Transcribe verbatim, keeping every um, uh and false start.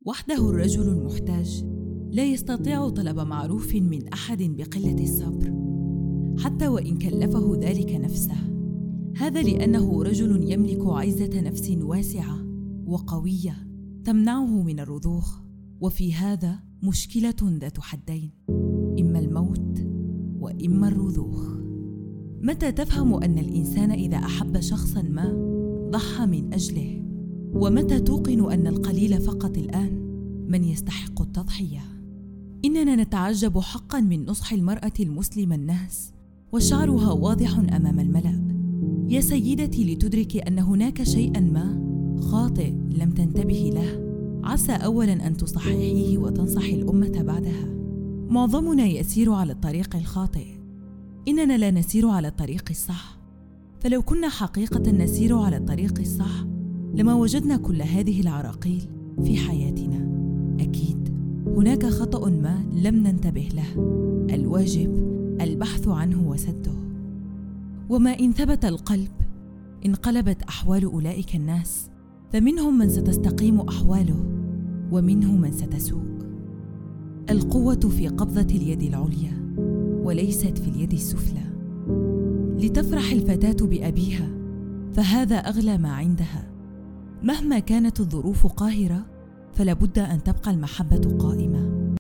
وحده الرجل المحتاج لا يستطيع طلب معروف من أحد بقلة الصبر، حتى وإن كلفه ذلك نفسه. هذا لأنه رجل يملك عزة نفس واسعة وقوية تمنعه من الرضوخ، وفي هذا مشكلة ذات حدين، إما الموت وإما الرضوخ. متى تفهم أن الإنسان إذا أحب شخصاً ما ضحى من أجله؟ ومتى توقن أن القليل فقط الآن من يستحق التضحية؟ إننا نتعجب حقاً من نصح المرأة المسلمة الناس وشعرها واضح أمام الملأ. يا سيدتي، لتدركي أن هناك شيئاً ما خاطئ لم تنتبهي له، عسى أولاً أن تصححيه وتنصحي الأمة بعدها. معظمنا يسير على الطريق الخاطئ، إننا لا نسير على الطريق الصح. فلو كنا حقيقة نسير على الطريق الصح لما وجدنا كل هذه العراقيل في حياتنا. أكيد هناك خطأ ما لم ننتبه له، الواجب البحث عنه وسده. وما إن ثبت القلب انقلبت أحوال أولئك الناس، فمنهم من ستستقيم أحواله ومنهم من ستسوء. القوة في قبضة اليد العليا وليست في اليد السفلى. لتفرح الفتاة بأبيها فهذا أغلى ما عندها. مهما كانت الظروف قاهرة فلا بد أن تبقى المحبة قائمة.